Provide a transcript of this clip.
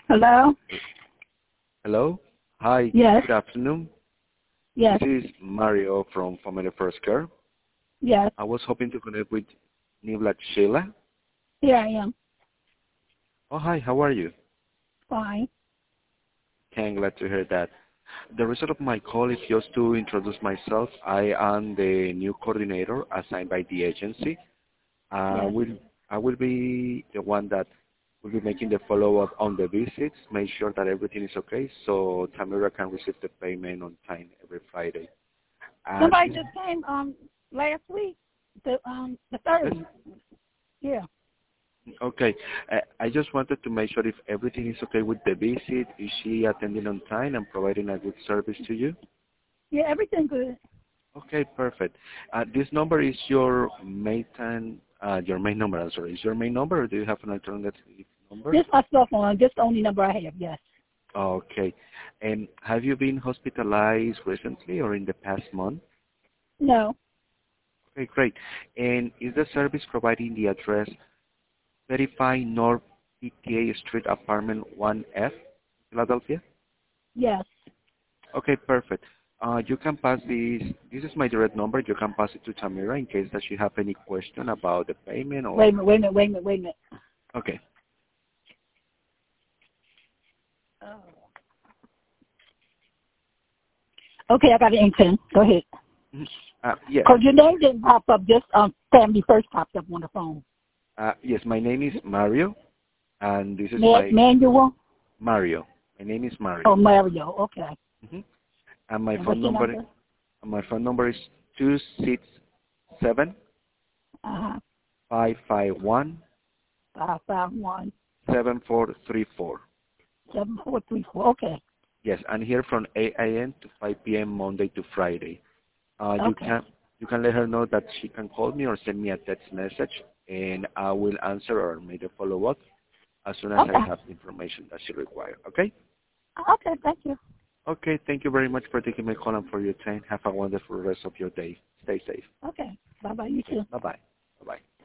Hello? Hello. Hi. Yes. Good afternoon. Yes. This is Mario from Family First Care. Yes. I was hoping to connect with Nibla Sheila. Here I am. Oh, hi. How are you? Fine. Okay, I'm glad to hear that. The reason of my call is just to introduce myself. I am the new coordinator assigned by the agency. I Yes. will I will be the one that will be making the follow-up on the visits, make sure that everything is okay, so Tamira can receive the payment on time every Friday. Somebody This just came last week. The yes? third. Yeah. Okay. I just wanted to make sure if everything is okay with the visit. Is she attending on time and providing a good service to you? Yeah, everything good. Okay, perfect. This number is your main number, I'm sorry. Is your main number or do you have an alternative number? This my cell phone. This the only number I have, yes. Okay. And have you been hospitalized recently or in the past month? No. Okay, great. And is the service providing the address 35 North PTA Street, Apartment 1F, Philadelphia? Yes. Okay, perfect. You can pass this is my direct number. You can pass it to Tamira in case that she have any question about the payment Wait or... a minute, wait a minute, wait a minute, wait a minute. Okay. Oh. Okay, I got an ink pen. Go ahead. Mhm. Yes. Because your name didn't pop up, just Family First popped up on the phone. Yes, my name is Mario, and this is Manuel? Mario. My name is Oh, Mario. Mario. Okay. hmm And my And phone what's your number number? my phone number is 267 Uh-huh. 551 551 7434. 7434. Okay. Yes, I'm here from 8 a.m. to 5 p.m. Monday to Friday. You Okay. can let her know that she can call me or send me a text message, and I will answer or make a follow-up as soon as I Okay. have the information that she requires. Okay? Okay, thank you. Okay, thank you very much for taking my call and for your time. Have a wonderful rest of your day. Stay safe. Okay. Bye-bye. You Okay, too. bye-bye. Bye-bye.